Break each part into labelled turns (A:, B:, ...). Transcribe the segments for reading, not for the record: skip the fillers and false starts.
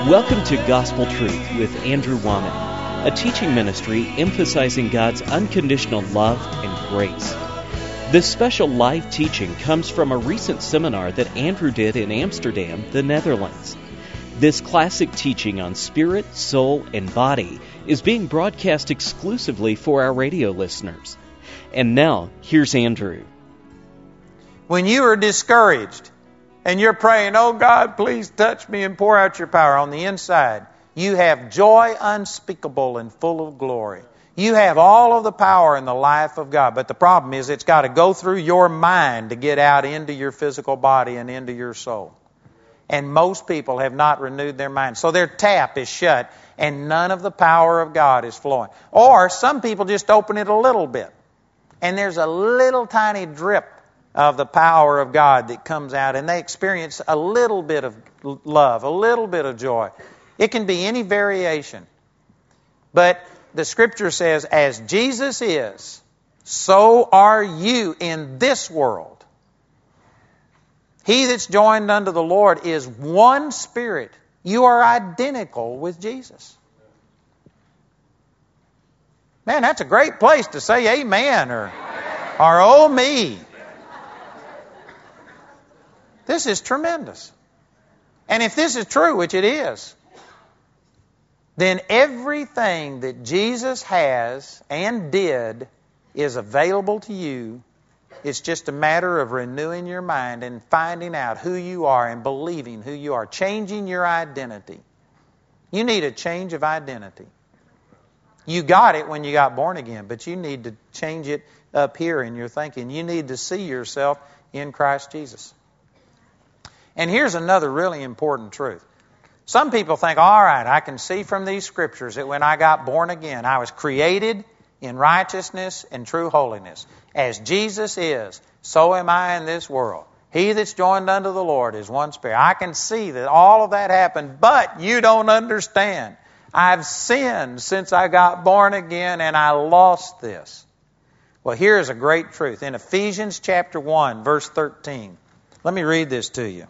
A: Welcome to Gospel Truth with Andrew Womack, a teaching ministry emphasizing God's unconditional love and grace. This special live teaching comes from a recent seminar that Andrew did in Amsterdam, the Netherlands. This classic teaching on spirit, soul, and body is being broadcast exclusively for our radio listeners. And now, here's Andrew.
B: When you are discouraged and you're praying, "Oh God, please touch me and pour out your power," on the inside, you have joy unspeakable and full of glory. You have all of the power in the life of God. But the problem is it's got to go through your mind to get out into your physical body and into your soul. And most people have not renewed their mind. So their tap is shut and none of the power of God is flowing. Or some people just open it a little bit. And there's a little tiny drip of the power of God that comes out, and they experience a little bit of love, a little bit of joy. It can be any variation. But the Scripture says, as Jesus is, so are you in this world. He that's joined unto the Lord is one spirit. You are identical with Jesus. Man, that's a great place to say amen or oh me. This is tremendous. And if this is true, which it is, then everything that Jesus has and did is available to you. It's just a matter of renewing your mind and finding out who you are and believing who you are, changing your identity. You need a change of identity. You got it when you got born again, but you need to change it up here in your thinking. You need to see yourself in Christ Jesus. And here's another really important truth. Some people think, all right, I can see from these scriptures that when I got born again, I was created in righteousness and true holiness. As Jesus is, so am I in this world. He that's joined unto the Lord is one spirit. I can see that all of that happened, but you don't understand. I've sinned since I got born again, and I lost this. Well, here's a great truth. In Ephesians chapter 1, verse 13, let me read this to you.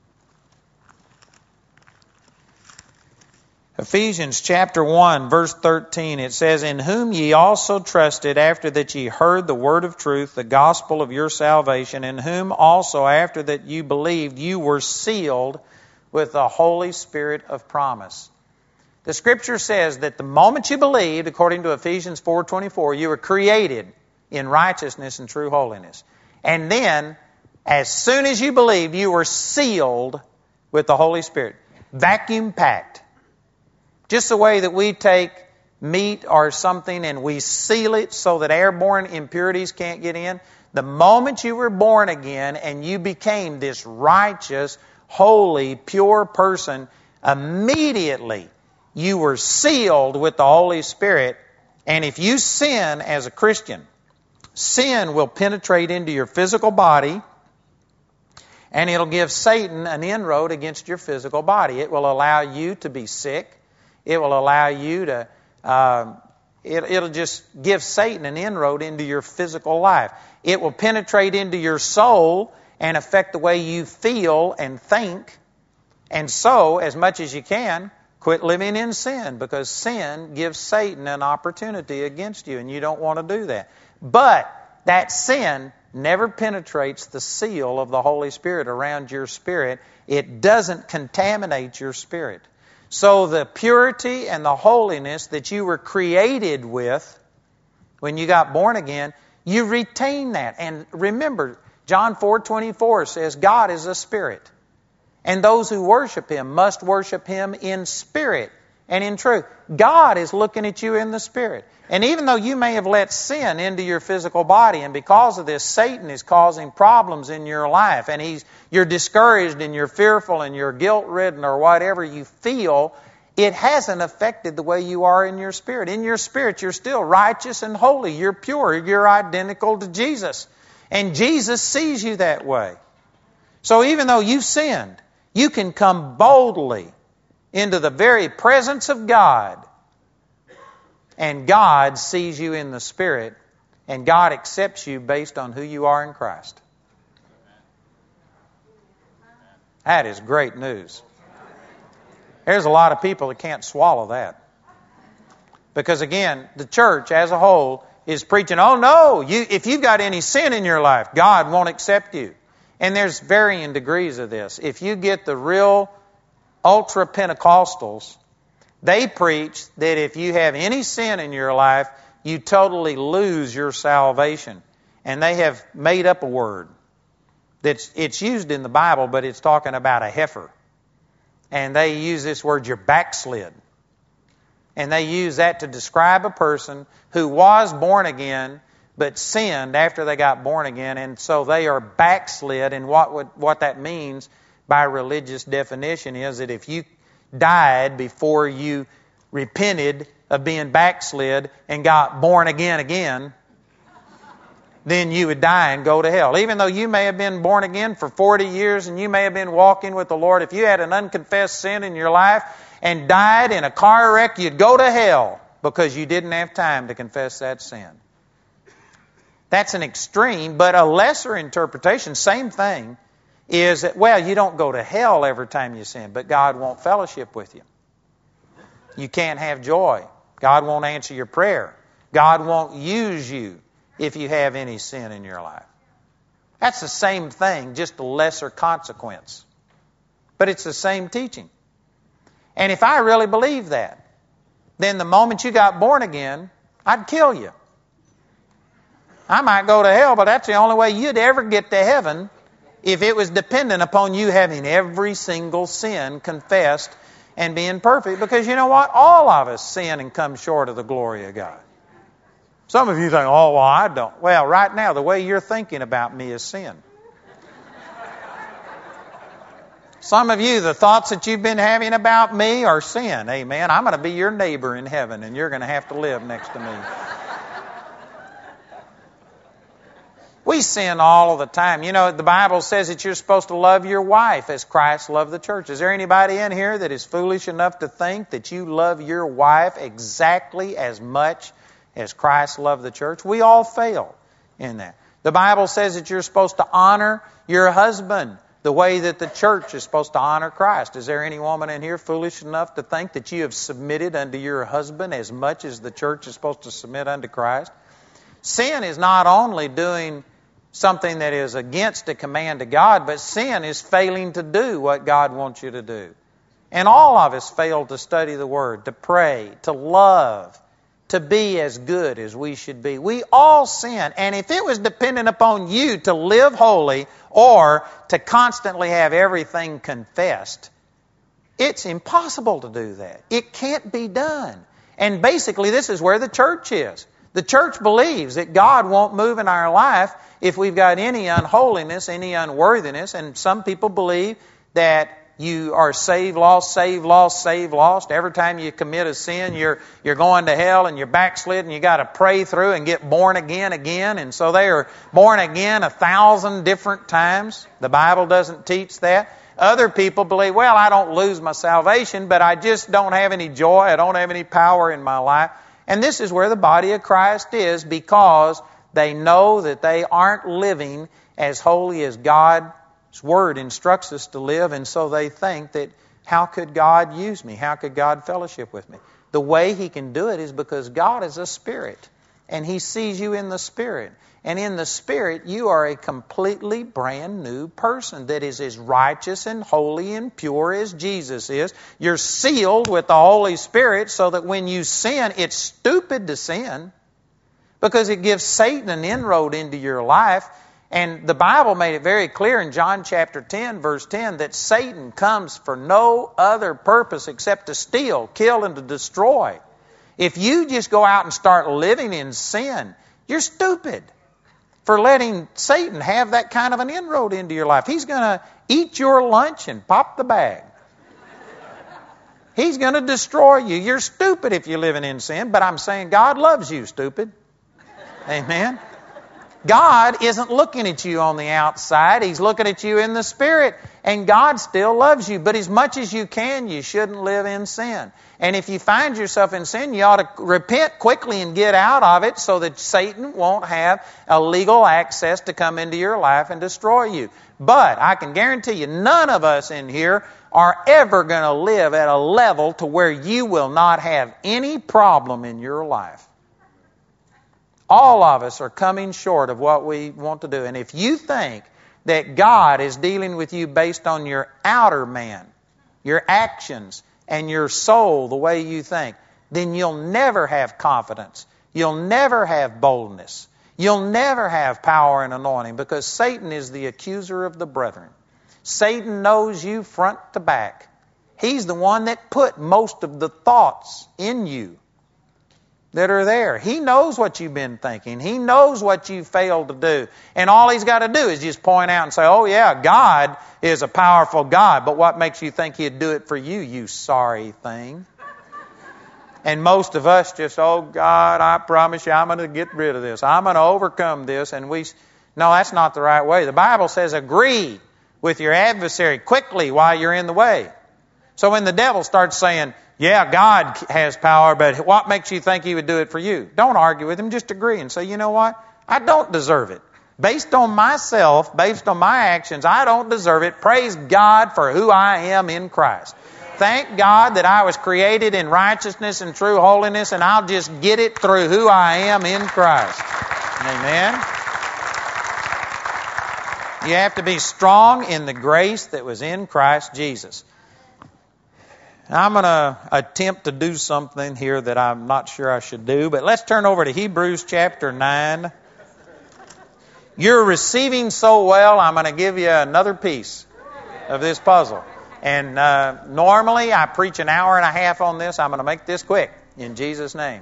B: Ephesians chapter 1, verse 13, it says, "In whom ye also trusted after that ye heard the word of truth, the gospel of your salvation, in whom also after that you believed, you were sealed with the Holy Spirit of promise." The Scripture says that the moment you believed, according to Ephesians 4:24, you were created in righteousness and true holiness. And then, as soon as you believed, you were sealed with the Holy Spirit. Vacuum packed. Just the way that we take meat or something and we seal it so that airborne impurities can't get in. The moment you were born again and you became this righteous, holy, pure person, immediately you were sealed with the Holy Spirit. And if you sin as a Christian, sin will penetrate into your physical body and it'll give Satan an inroad against your physical body. It will allow you to be sick. It will allow you to, it'll just give Satan an inroad into your physical life. It will penetrate into your soul and affect the way you feel and think. And so, as much as you can, quit living in sin, because sin gives Satan an opportunity against you, and you don't want to do that. But that sin never penetrates the seal of the Holy Spirit around your spirit. It doesn't contaminate your spirit. So the purity and the holiness that you were created with when you got born again, you retain that. And remember, John 4:24 says God is a spirit. And those who worship Him must worship Him in spirit and in truth. God is looking at you in the spirit. And even though you may have let sin into your physical body, and because of this, Satan is causing problems in your life, and you're discouraged and you're fearful and you're guilt-ridden or whatever you feel, it hasn't affected the way you are in your spirit. In your spirit, you're still righteous and holy. You're pure. You're identical to Jesus. And Jesus sees you that way. So even though you've sinned, you can come boldly into the very presence of God. And God sees you in the Spirit, and God accepts you based on who you are in Christ. That is great news. There's a lot of people that can't swallow that. Because again, the church as a whole is preaching, oh no, if you've got any sin in your life, God won't accept you. And there's varying degrees of this. If you get the real ultra-Pentecostals, they preach that if you have any sin in your life, you totally lose your salvation. And they have made up a word. It's used in the Bible, but it's talking about a heifer. And they use this word, you're backslid. And they use that to describe a person who was born again, but sinned after they got born again, and so they are backslid. And what that means by religious definition is that if you died before you repented of being backslid and got born again, then you would die and go to hell. Even though you may have been born again for 40 years and you may have been walking with the Lord, if you had an unconfessed sin in your life and died in a car wreck, you'd go to hell because you didn't have time to confess that sin. That's an extreme, but a lesser interpretation, same thing, is that, well, you don't go to hell every time you sin, but God won't fellowship with you. You can't have joy. God won't answer your prayer. God won't use you if you have any sin in your life. That's the same thing, just a lesser consequence. But it's the same teaching. And if I really believe that, then the moment you got born again, I'd kill you. I might go to hell, but that's the only way you'd ever get to heaven if it was dependent upon you having every single sin confessed and being perfect. Because you know what? All of us sin and come short of the glory of God. Some of you think, oh, well, I don't. Well, right now, the way you're thinking about me is sin. Some of you, the thoughts that you've been having about me are sin. Amen. I'm going to be your neighbor in heaven, and you're going to have to live next to me. We sin all of the time. You know, the Bible says that you're supposed to love your wife as Christ loved the church. Is there anybody in here that is foolish enough to think that you love your wife exactly as much as Christ loved the church? We all fail in that. The Bible says that you're supposed to honor your husband the way that the church is supposed to honor Christ. Is there any woman in here foolish enough to think that you have submitted unto your husband as much as the church is supposed to submit unto Christ? Sin is not only doing something that is against the command of God, but sin is failing to do what God wants you to do. And all of us fail to study the Word, to pray, to love, to be as good as we should be. We all sin. And if it was dependent upon you to live holy or to constantly have everything confessed, it's impossible to do that. It can't be done. And basically, this is where the church is. The church believes that God won't move in our life if we've got any unholiness, any unworthiness. And some people believe that you are saved, lost, saved, lost, saved, lost. Every time you commit a sin, you're going to hell and you're backslid, and you got to pray through and get born again. And so they are born again 1,000 different times. The Bible doesn't teach that. Other people believe, well, I don't lose my salvation, but I just don't have any joy. I don't have any power in my life. And this is where the body of Christ is, because they know that they aren't living as holy as God's Word instructs us to live, and so they think that, how could God use me? How could God fellowship with me? The way He can do it is because God is a spirit, and He sees you in the Spirit. And in the Spirit, you are a completely brand new person that is as righteous and holy and pure as Jesus is. You're sealed with the Holy Spirit so that when you sin, it's stupid to sin because it gives Satan an inroad into your life. And the Bible made it very clear in John chapter 10, verse 10, that Satan comes for no other purpose except to steal, kill, and to destroy. If you just go out and start living in sin, you're stupid for letting Satan have that kind of an inroad into your life. He's going to eat your lunch and pop the bag. He's going to destroy you. You're stupid if you're living in sin, but I'm saying God loves you, stupid. Amen. God isn't looking at you on the outside. He's looking at you in the Spirit. And God still loves you. But as much as you can, you shouldn't live in sin. And if you find yourself in sin, you ought to repent quickly and get out of it so that Satan won't have a legal access to come into your life and destroy you. But I can guarantee you, none of us in here are ever going to live at a level to where you will not have any problem in your life. All of us are coming short of what we want to do. And if you think that God is dealing with you based on your outer man, your actions, and your soul, the way you think, then you'll never have confidence. You'll never have boldness. You'll never have power and anointing, because Satan is the accuser of the brethren. Satan knows you front to back. He's the one that put most of the thoughts in you that are there. He knows what you've been thinking. He knows what you failed to do. And all He's got to do is just point out and say, oh yeah, God is a powerful God, but what makes you think He'd do it for you, you sorry thing? And most of us just, oh God, I promise you I'm going to get rid of this. I'm going to overcome this. And no, that's not the right way. The Bible says agree with your adversary quickly while you're in the way. So when the devil starts saying, yeah, God has power, but what makes you think He would do it for you? Don't argue with him. Just agree and say, you know what? I don't deserve it. Based on myself, based on my actions, I don't deserve it. Praise God for who I am in Christ. Thank God that I was created in righteousness and true holiness, and I'll just get it through who I am in Christ. Amen. You have to be strong in the grace that was in Christ Jesus. I'm going to attempt to do something here that I'm not sure I should do, but let's turn over to Hebrews chapter 9. You're receiving so well, I'm going to give you another piece of this puzzle. And normally I preach an hour and a half on this. I'm going to make this quick in Jesus' name.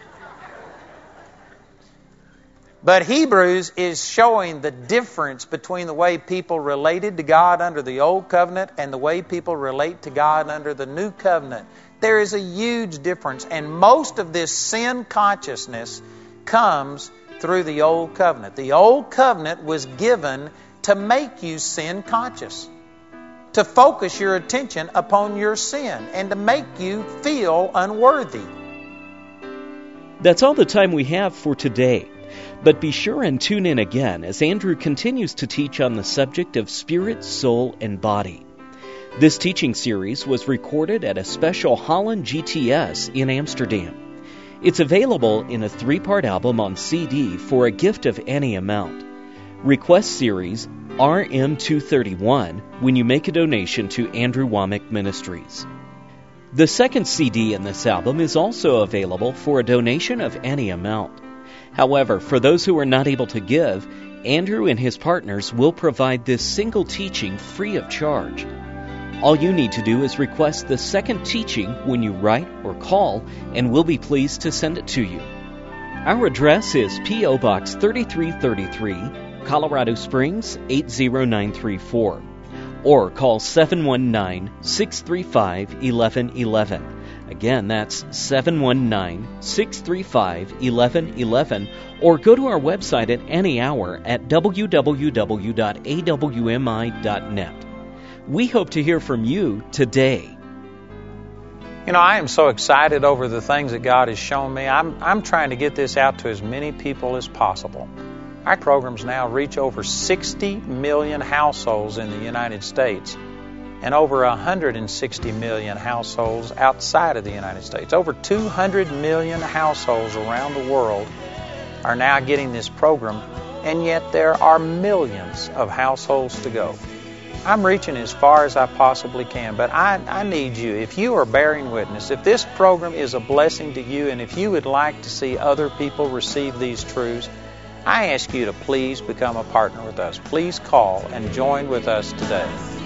B: But Hebrews is showing the difference between the way people related to God under the Old Covenant and the way people relate to God under the New Covenant. There is a huge difference. And most of this sin consciousness comes through the Old Covenant. The Old Covenant was given to make you sin conscious, to focus your attention upon your sin, and to make you feel unworthy.
A: That's all the time we have for today. But be sure and tune in again as Andrew continues to teach on the subject of spirit, soul, and body. This teaching series was recorded at a special Holland GTS in Amsterdam. It's available in a 3-part album on CD for a gift of any amount. Request series RM231 when you make a donation to Andrew Wommack Ministries. The second CD in this album is also available for a donation of any amount. However, for those who are not able to give, Andrew and his partners will provide this single teaching free of charge. All you need to do is request the second teaching when you write or call, and we'll be pleased to send it to you. Our address is P.O. Box 3333, Colorado Springs 80934, or call 719-635-1111. Again, that's 719-635-1111, or go to our website at any hour at www.awmi.net. We hope to hear from you today.
B: You know, I am so excited over the things that God has shown me. I'm trying to get this out to as many people as possible. Our programs now reach over 60 million households in the United States and over 160 million households outside of the United States. Over 200 million households around the world are now getting this program, and yet there are millions of households to go. I'm reaching as far as I possibly can, but I need you. If you are bearing witness, if this program is a blessing to you, and if you would like to see other people receive these truths, I ask you to please become a partner with us. Please call and join with us today.